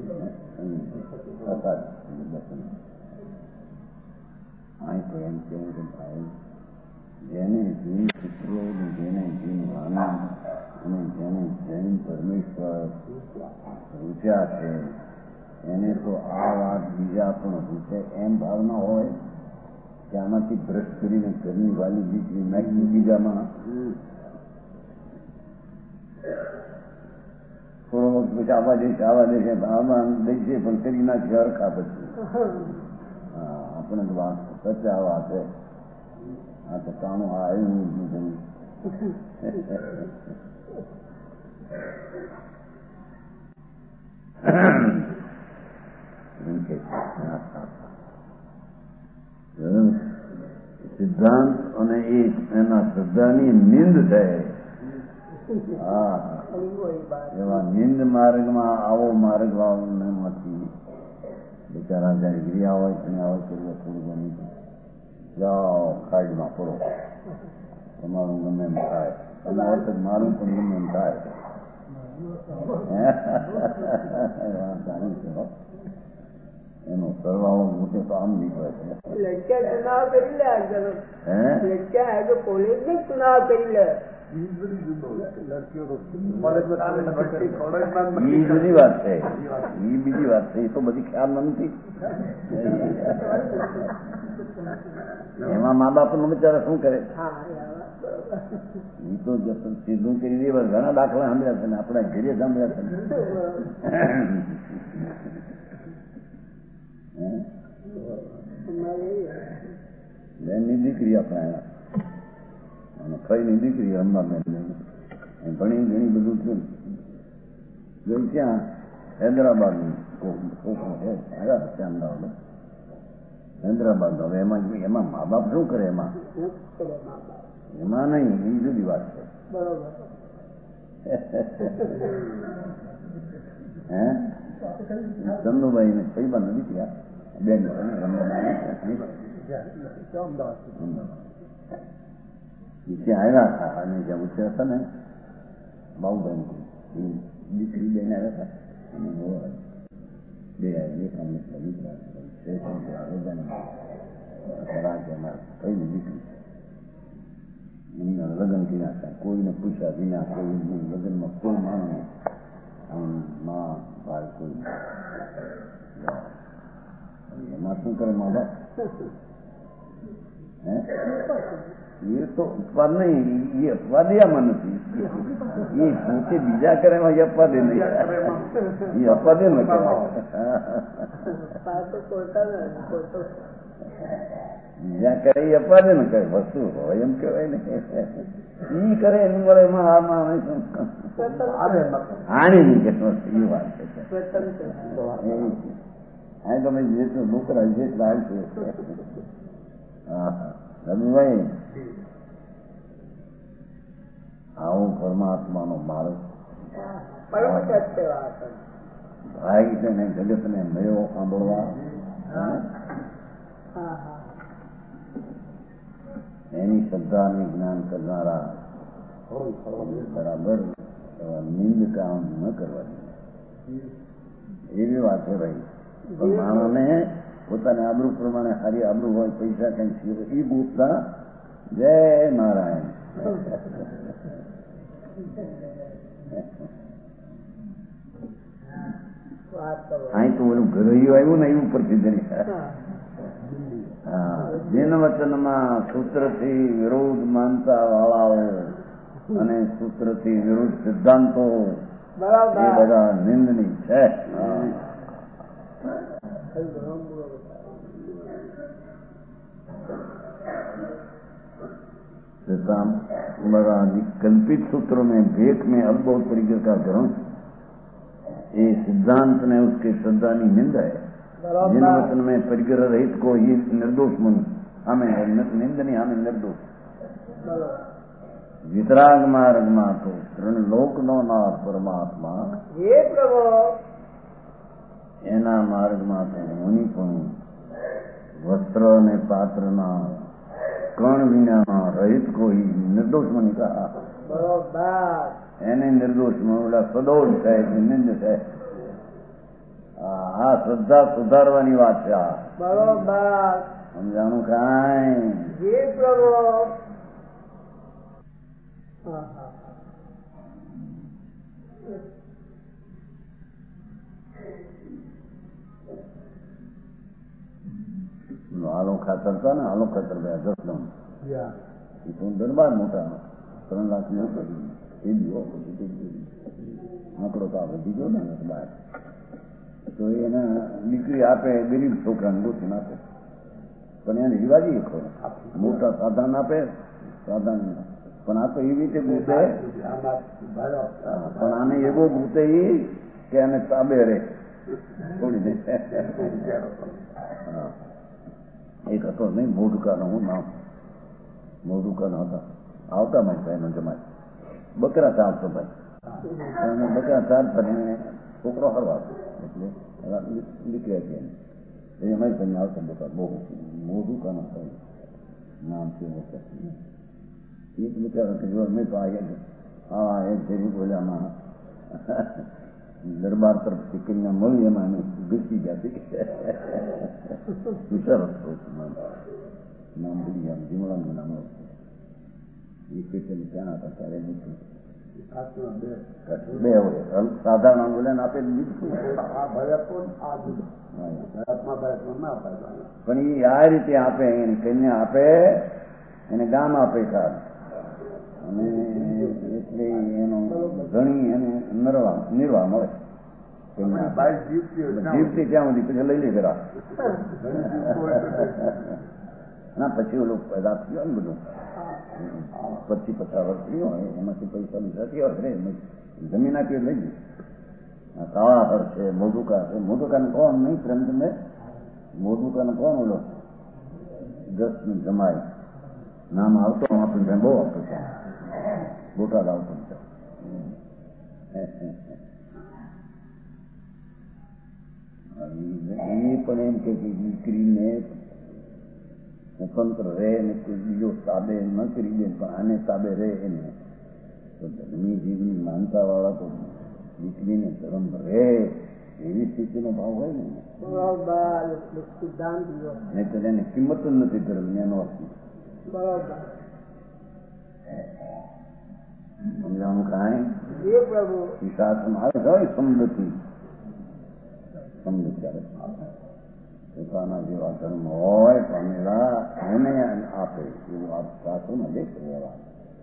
ગયા અહીં તો એમ કેવું કે ભાઈ જેને જીન સૂત્રો જેને જીન વાણી અને જેને જૈન પરમેશ્વર રૂચ્યા છે એને તો આ વાત બીજા પણ રૂચે એમ ભાવના હોય કે આમાંથી ભ્રષ્ટ કરીને ઘરની વાલી દીકરી નાખી બીજામાં થોડો વખત પછી આવા દેશે આમાં દઈશે પણ કરી નાખી હરખા પછી આપણે તો વાત સચ્ચા વાત છે. આ તો કાણું આવ્યું સિદ્ધાંત અને એના શ્રદ્ધાની નિંદ થાય. હા, એવા નિંદ માર્ગમાં આવો માર્ગ માંથી બિચારા જયારે ગિરિયા હોય ત્યાં હોય તો થોડું ઘણું જાઓ ખાડમાં પડો, તમારું ગમે એમ થાય, અને વખત મારું પણ ગમે એમ થાય. એનો સરવાળો મોટે તો આમ નીકળે છે. चुनाव કરી લે પોલીસ ને ચુનાવ કરી લે. બીજી વાત છે, બીજી વાત છે. એ તો બધી ખ્યાલ નથી. એમાં મા બાપ નો બિચારા શું કરે? એ તો સીધું કરી દે. ઘણા દાખલા સાંભળ્યા છે ને આપણા ઘરે સાંભળ્યા છે. બેનની દીકરી આપણા અને કઈની દીકરી અંબાબેન ઘણી ઘણી બધું થયું. જોઈ ત્યાં હૈદરાબાદ નું છોકરો છે, અમદાવાદ હૈદરાબાદ. હવે એમાં મા બાપ શું કરે? એમાં નહીં, એ જુદી વાત છે. હે ચંદુભાઈ ને કઈ બાર નથી થયા બેન ત્યાં આવ્યા હતા. અને જ્યાં ઉછેર હતા ને બાબુભાઈ દીકરી બેન આવ્યા હતા અને બે કઈ દીકરી એમના લગ્ન કર્યા હતા. કોઈને પૂછ્યા વિના, કોઈ લગ્નમાં કોઈ માણસ માં ભાઈ કોઈ એમાં શું કરે મા બાપ? એ તો અપવાદ નહીં, એ અપવાદિયામાં નથી. એ પોતે બીજા કરે એમાં એ અપવાદે નહીં, એ અપવાદે ન કહેવાય. બીજા કરે એ અપવાદે ન કહે, વસ્તુ હોય એમ કહેવાય ને. ઈ કરે એનું મળે એમાં આ માણસ આની નહીં કે એ વાત છે. હા, તમે જેટલું ડોકરા જેટલા આવશે. હા રવિભાઈ, આવો પરમાત્માનો માર્ગ ભાઈ છે ને જગત ને મળ્યો સાંભળવા. એની શ્રદ્ધાને જ્ઞાન કરનારા બરાબર નિંદ કામ ન કરવાની એવી વાત છે ભાઈ. પણ માણસને પોતાને આબરૂ પ્રમાણે સારી આબરૂ હોય, પૈસા કઈ સીરો એ ગોતતા. જય નારાયણ. અહીં તો ઓલું ઘરૈયું આવ્યું ને એવું પ્રસિદ્ધ નહીં. હા, જીન વચનમાં સૂત્રથી વિરોધ માનતા વાળાઓ અને સૂત્રથી વિરુદ્ધ સિદ્ધાંતો એ બધા નિંદની છે. कल्पित सूत्रों में भेक में अद्भुत तरीके का ग्रहण, ये सिद्धांत ने उसके श्रद्धानी निंदा है. जिन वचन में परिग्रह रहित को ही निर्दोष मनु, हमें निंदनी, हमें निर्दोष. वितराग मार्ग में तो ત્રણ લોકનો નાથ પરમાત્મા હે પ્રભુ એના માર્ગમાં તો મુનિ પણ વસ્ત્ર અને પાત્રના કણ વિના રહિત કોઈ નિર્દોષ મની કહા. એને નિર્દોષ ઓલા સદોષ થાય, નિંદ થાય. આ શ્રદ્ધા સુધારવાની વાત છે. આ બરોબર સમજાણું કાંઈ? જી પ્રભુ. આલો ખાતર હતા ને, આલો ખાતર ભાઈ જસદમ એ તો દરબાર મોટા 3 લાખ એ દીવો આંકડો તો આપણે દીધો ને બહાર, તો એને દીકરી આપે, ગરીબ છોકરાને ગોતીને આપે, પણ એને રિવાજી ખરો. મોટા સાધાન આપે, સાધાન, પણ આ તો એવી રીતે ગૂંથે, પણ આને એવો ગૂંથે કે એને તાબે રહે છોડી દે. એક હતો નહીં મોઢુકાનો, હું નામ મોઢુકાનો હતા, આવતા મારી ભાઈનો જમાય બકરા ચાલતો ભાઈ, અને બકરા ચાલતા એને છોકરો હરવાતો, એટલે નીકળ્યા છે એ અમારી ભાઈને આવતા બકરા બહુ મોઢુકાનો ભાઈ નામ છે. એક બિચારો કે જો મેં તો આ એક જેવી બોલ્યામાં દરબાર તરફથી કન્યા મળી, એમાં એને ઘૂસી જતી. વિચારો નામ ભૂલી ગયા, જીમડાનું નામ એ પેટે ક્યાં હતા ત્યારે મૂક્યું. બે હોય સાધારણ બોલે ને આપે દીધું, પણ એ આ રીતે આપે, એને કન્યા આપે, એને ગામ આપે સાહેબ, અને એટલે એનો ઘણી એને નિર્વાહ મળે. જીવતી ત્યાં સુધી પછી લઈ લે જરા, ના પછી ઓલું પેદા થયો ને બધું 25-50 વર્ષ થયો હોય, એમાંથી પૈસા લીધા થયા હોય, જમીન આપી લઈ ગઈ. કાળા હર છે, મોઢુકા છે. મોઢુકાને કોણ નહીં પ્રેમ તમે, મોઢુકાને કોણ ઓલો જસને જમાય નામ આવતો, આપણને બહુ આવતું છે, બોટાદ આવતું છે. એ પણ એમ કે દીકરીને સ્વતંત્ર રહે ને કોઈ બીજો તાબે ન કરી દે, પણ આને તાબે રહે એને તો ધર્મી જીવની માનતા વાળા તો દીકરીને ધર્મ રહે એવી સ્થિતિનો ભાવ હોય ને, નહીં તો એને કિંમત જ નથી ધર્મ એનો અર્થ. સમજાણું કાંઈ શાસ્ત્રમાં આવે હોય સમૃદ્ધિ સમૃદ્ધિ પોતાના જેવા ધર્મ હોય પામેલા એને આપે એવું આપ શાસ્ત્રમાં દેખ રહેવા.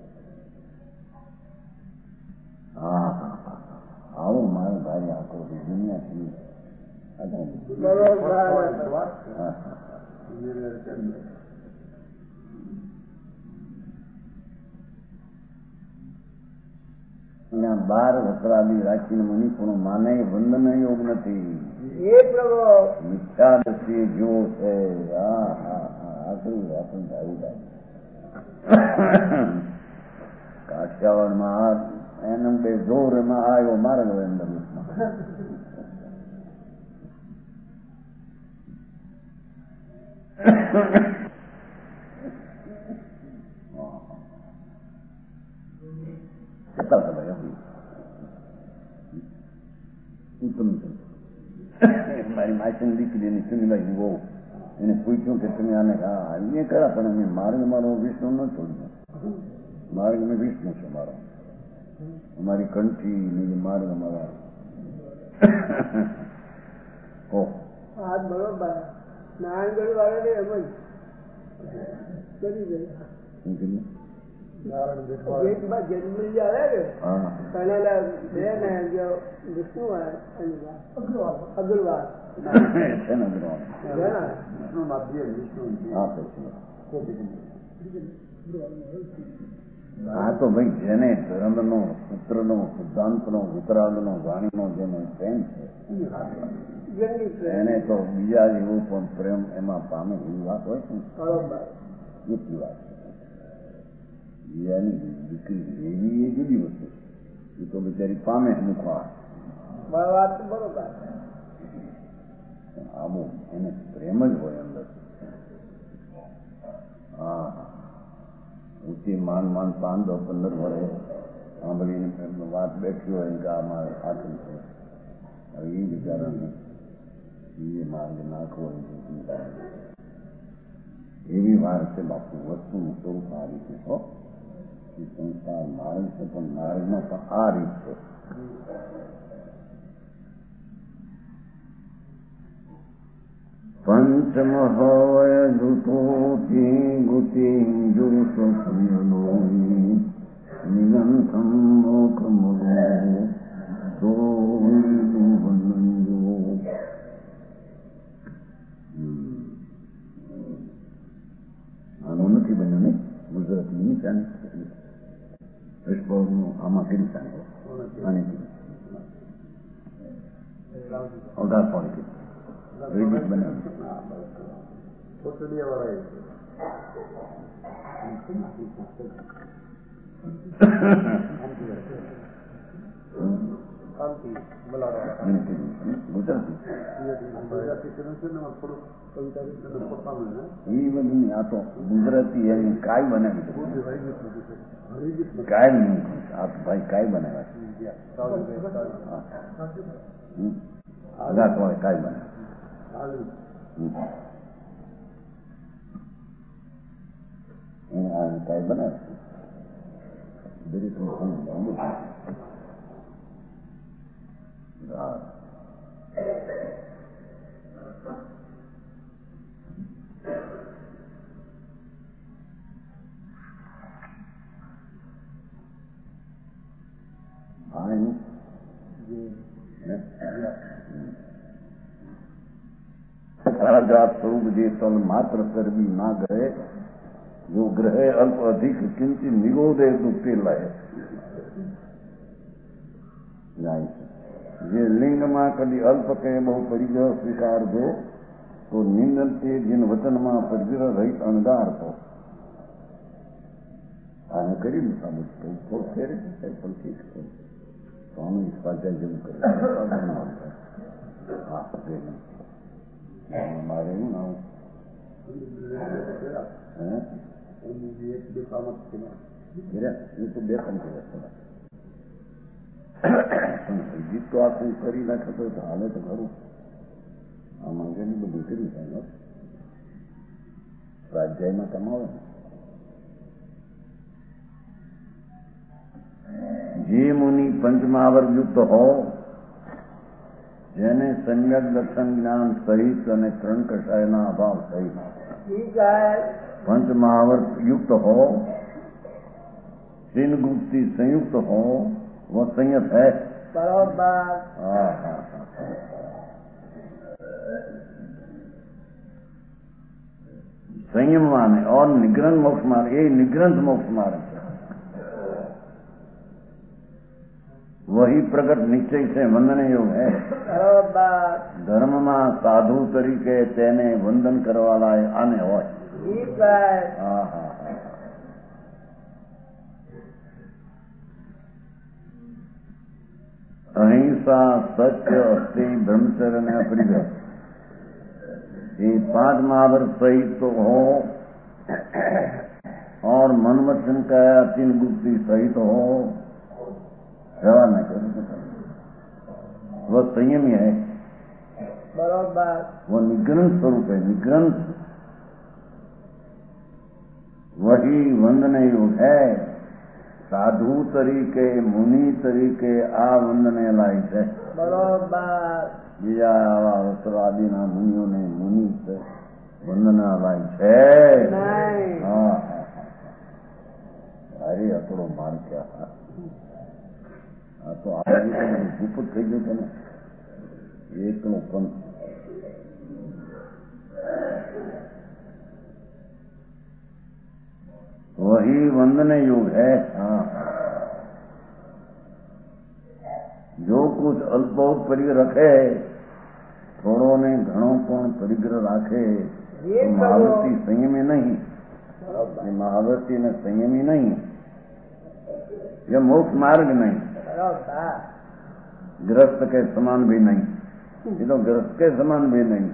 હા આવું મારું ભાઈ આખો દુનિયાથી અહીંયા 12 વસરાદી રાખીને મનીપુરનું માને વંદન યોગ નથી. મિથ્યા દ્રષ્ટિએ જો છે. આખરી આપણને આવી જાય. કાઠિયાવાડમાં એનું બે જોર એમાં આવ્યો મારેલો અંદર મારી માસી દીકરીની સુનિલાઈ બહુ એને પૂછ્યું કે તમે આને એ ખરા, પણ અમે માર્ગ મારો વિષ્ણુ ન છોડ્યો, માર્ગ મેં વિષ્ણુ છે મારો, અમારી કંઠી ને માર્ગ અમારા. બરોબર નારાયણગઢ વાળા એમ જ કરી દે. વિષ્ણુ અગ્રવાલ હા તો ભાઈ જેને ધર્મનો સૂત્રનો સિદ્ધાંતનો વિતરાગનો વાણીનો જેનો પ્રેમ છે એને તો બીજા જેવો પણ પ્રેમ એમાં પામે એવી વાત હોય છે. એટલી વાત બીજાની દીકરી એવી એ જુદી વસ્તુ, એ તો બિચારી પામે મૂકવા વાત બરોબર. આવું એને પ્રેમ જ હોય અંદર. હા ઊંચી માન 5-15 વર્ષે સાંભળીને વાત બેઠી હોય કે આ મારે સાચું છે. હવે એ બિચારાને એ માર્ગ નાખવો એવી વાર છે. બાપુ વસ્તુનું સ્વરૂપ આ રીતે હો, એ સંસાર માર્ગ છે, પણ માર્ગમાં પણ આ રીત છે. પંચમહોય દૂતોથી ગુતિંજુ સ્વપ્નનો નિગંથમ મોક્ષ મુગો આનું નથી બન્યું ને ગુજરાતી ચાને આમાં કરી ચાને આને અગાર પાડી રેડિક બનાવ્યું ગુજરાતી આ તો ગુજરાતી એની કાય બનાવી કાય નહીં આ તો ભાઈ કાય બનાવ્યા અગાત વાળે કાય બનાવ્યા કાય બનાવે દરેક स्वरूप जे तल मात्र चर्बी ना ग्रहे जो ग्रहे अल्प अधिक किंचित निगोदे दुखते लाए जे लिंग में कभी अल्प के बहु परिग्रह स्वीकार दो तो निंदन से जिन वचन में परिग्रह रहित अणगार तो आने करी थोड़ा फेरे पण ठीक है स्वामी स्वाध्याय जरूर करे मारे ना तो बेकम करे જીત તો આખું કરી નાખે તો હાલે તો ખરું આ માંગેલી બધું કર્યું થાય સ્વાધ્યાયમાં કમાવે જે મુનિ પંચમહાવર યુક્ત હો જેને સંયક દર્શન જ્ઞાન સહિત અને ત્રણ કષાયના અભાવ સહિત પંચમહાવર યુક્ત હો तीन गुप्ती संयुक्त हो वो संयत है बराबर। संयम माने और निग्रंथ मोक्ष मार्ग, ये निग्रंथ मोक्ष मार्ग वही प्रकट निश्चय से वंदन योग है। धर्म में साधु तरीके तेने वंदन करवाला आने हो। अहिंसा, सत्य, अस्ति, ब्रह्मचर्य ने अपरिग्रह ये 5 महावर सहित तो हो और मन वचन का 3 गुप्ती सहित हो व्यवहार नहीं कर सकता। वह संयमी है बराबर। वो निग्रंथ स्वरूप है। निग्रंथ वही वंदन योग है। साधु तरीके मुनि तरीके आ वंदने लायक है बराबर। बीजा आदि ना मुनियों ने मुनि से वंदना लायक है नहीं। हाँ अरे अतड़ो मार क्या तो आज गुप्त થઈ ગયો છે ને એકનો પંથ वही वंदन योग है। हाँ जो कुछ अल्प बहुत परिग्रह रखे थोड़ो ने घणो पण परिग्रह राखे तो महावृत्ति संयमी नहीं। महावृत्ति ने संयमी नहीं, यह मोक्ष मार्ग नहीं, गृहस्थ के समान भी नहीं। ये तो गृहस्थ के समान भी नहीं।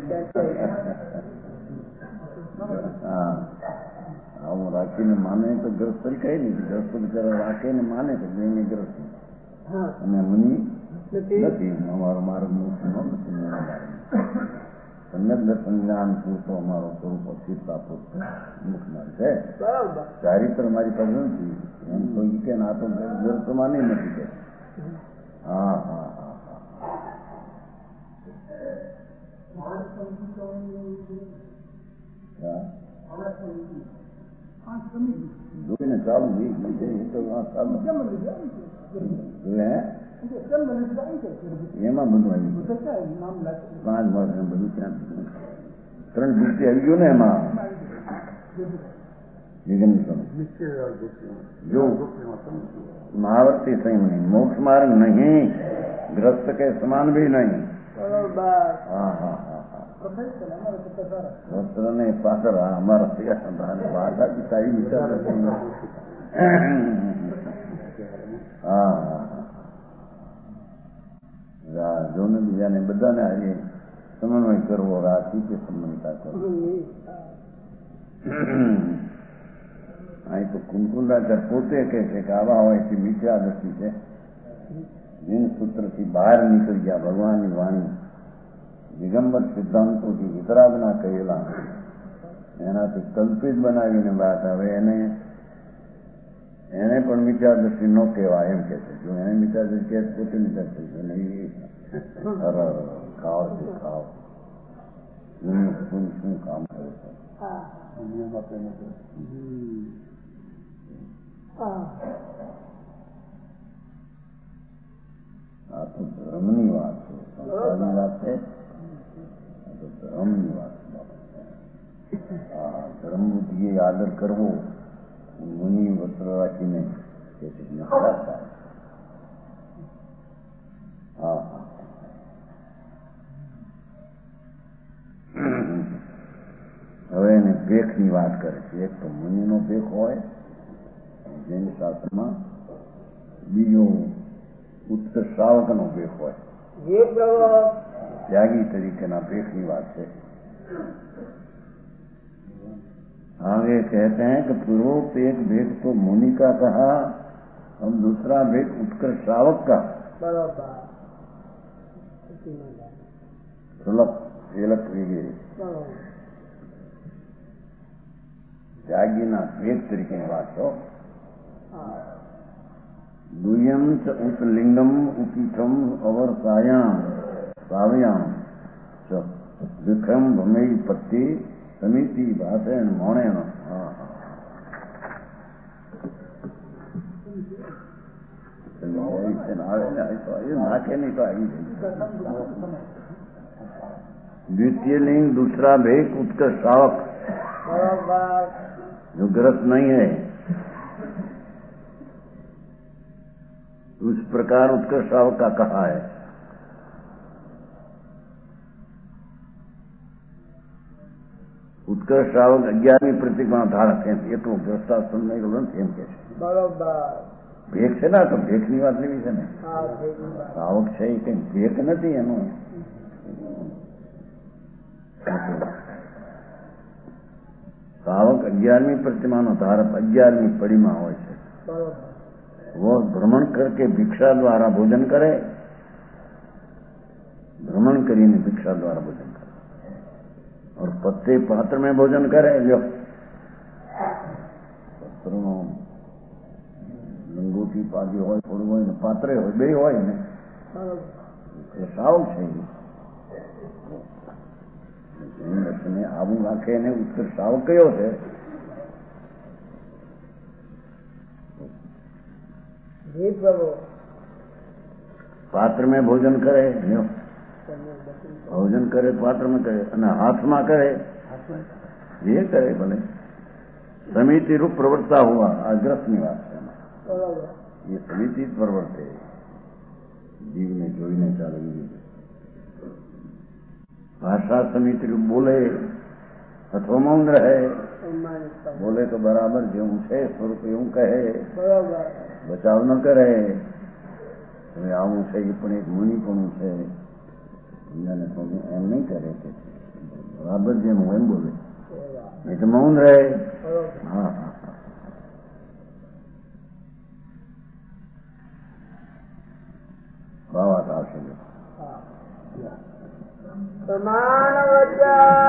हाँ હું રાખીને માને તો ગ્રસ્ત કઈ નહીં, ગ્રસ્ત બિચારા રાખે ને માને તો બેને ગ્રસ્ત અને મુનિ નથી। અમારો માર્ગ મોક્ષ નો નથી। સમ્યક દર્શન જ્ઞાન પૂરતો અમારો સ્વરૂપ સ્થિરતા પૂરતો મુખ માર્ગ છે। ચારિત્ર મારી પાસે નથી એમ કોઈ કે ના તો ગ્રસ્ત માને નથી કે હા હા હા હા જોઈને ચાલુ તો ચાલુ है એમાં બધું આવી ગયું 5 વર્ષ બધું ત્યાં 3 દૃષ્ટિ આવી ગયું ને એમાં जो महावर्ती संयम नहीं, मोक्ष मार्ग नहीं, ग्रस्त के समान भी नहीं। हाँ हाँ हाँ हाँ वस्त्र ने पाकर हमारा बाधा की सारी विचार हाँ जो ने बीजा ने બધા ને આજે સમન્વય કરવો રાશિ કે સમન્વયતા કરવો અહીં તો કુંકુંડાચર પોતે કહે છે કે આવા હોય છે મિથ્યા દ્રષ્ટિ છે જીન સૂત્રથી બહાર નીકળી ગયા ભગવાનની વાણી દિગંબર સિદ્ધાંતોથી વિતરાગના કહેલા એનાથી કલ્પિત બનાવીને વાત હવે એને પણ મિથ્યા દ્રષ્ટિ ન કહેવાય એમ કે છે જો એને મિથ્યા દ્રષ્ટિ પોતે મિથ્યા દ્રષ્ટિ ખાઓ છે ખાઓ શું કામ કરે છે આ તો ધર્મની વાત છે સંસારની વાત છે આ તો ધર્મની વાત ધર્મ બુદ્ધિએ આદર કરવો મુનિ વસ્ત્ર રાખીને નફરત થાય હા હવે એને ભેખની વાત કરે છે એક તો મુનિનો ભેખ હોય જૈન શાસ્ત્રમાં બીજો ઉત્કર્ષ શ્રાવકનો ભેખ હોય ત્યાગી तरीकेना ભેખની વાત છે आगे कहते हैं कि पूर्वोक्त एक भेद तो मुनि का कहा हम दूसरा भेद उत्कर्ष श्रावक का सुलभ एलक वगैरह त्यागीना भेद तरीके बात हो दुयम च उत्लिंगम उपीठम अवर्तायाम साव्याम च विक्रम भमई पत्ती समिति भाषण मौणेण नाके नहीं तो आई द्वितीय लिंग दूसरा भेद उत्कर्ष श्रावक जो ग्रस्त नहीं है उस प्रकार उत्कर्ष श्रावक का कहा है उत्कर्ष श्रावक 11મી પ્રતિજ્ઞા ધારક એમ એટલું ગ્રસ્તાશ્રમ નહીં ગ્રંથ એમ કે છે ભેખ છે ને તો ભેખની વાત લેવી છે ને શ્રાવક છે એ કઈ ભેખ નથી એનું શ્રાવક 11મી પ્રતિમાનો ધારક 11મી પડીમાં હોય છે वो भ्रमण करके भिक्षा द्वारा भोजन करे भ्रमण કરીને भिक्षा द्वारा भोजन करे और पत्ते पात्र में भोजन करे जो પત્રનો લંગોટી પાડી હોય થોડું હોય ને પાત્રે હોય બે હોય ને એ સાવ છે એને આવું રાખે એને ઉત્તર સાવ કયો છે पात्र में भोजन करे भोजन करे पात्र में करे અને हाथ करे ये करे भले समिति रूप प्रवर्ता हुआ अग्रस्त निवास ये समिति प्रवर्ते जीव ने जोईने चाले भाषा समिति रूप बोले अथवा मौन रहे बोले तो बराबर जो છે સ્વરૂપ એવું કહે બચાવ ન કરે હવે આવું છે એ પણ એક મુનિપણું છે એમ નહીં કરે કે બરાબર જેમ હોય એમ બોલે નહીં તો મૌન રહે હા હા વાત આવશે સમાન વચન